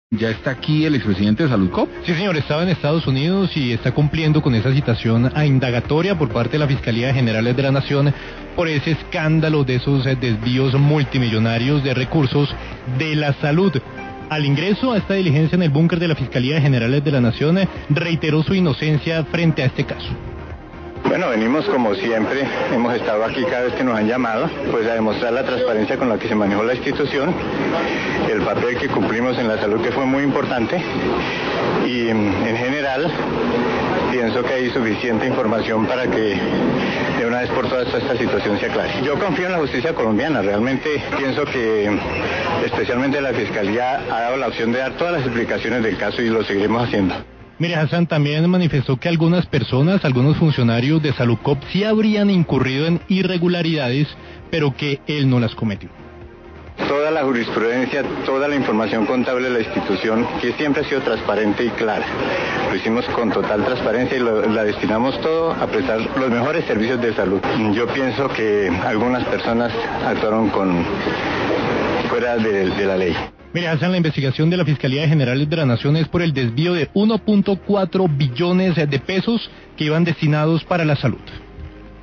¿Ya está aquí el expresidente de Saludcop? Sí, señor, estaba en Estados Unidos y está cumpliendo con esa citación a indagatoria por parte de la Fiscalía General de la Nación por ese escándalo de esos desvíos multimillonarios de recursos de la salud. Al ingreso a esta diligencia en el búnker de la Fiscalía General de la Nación, reiteró su inocencia frente a este caso. Bueno, venimos como siempre, hemos estado aquí cada vez que nos han llamado, pues a demostrar la transparencia con la que se manejó la institución, el papel que cumplimos en la salud que fue muy importante y en general pienso que hay suficiente información para que de una vez por todas esta situación se aclare. Yo confío en la justicia colombiana, realmente pienso que especialmente la Fiscalía ha dado la opción de dar todas las explicaciones del caso y lo seguiremos haciendo. Mire, Hassan también manifestó que algunas personas, algunos funcionarios de Saludcop sí habrían incurrido en irregularidades, pero que él no las cometió. Toda la jurisprudencia, toda la información contable de la institución, que siempre ha sido transparente y clara. Lo hicimos con total transparencia y la destinamos todo a prestar los mejores servicios de salud. Yo pienso que algunas personas actuaron fuera de la ley. Mire, Hassan, la investigación de la Fiscalía General de la Nación es por el desvío de 1.4 billones de pesos que iban destinados para la salud.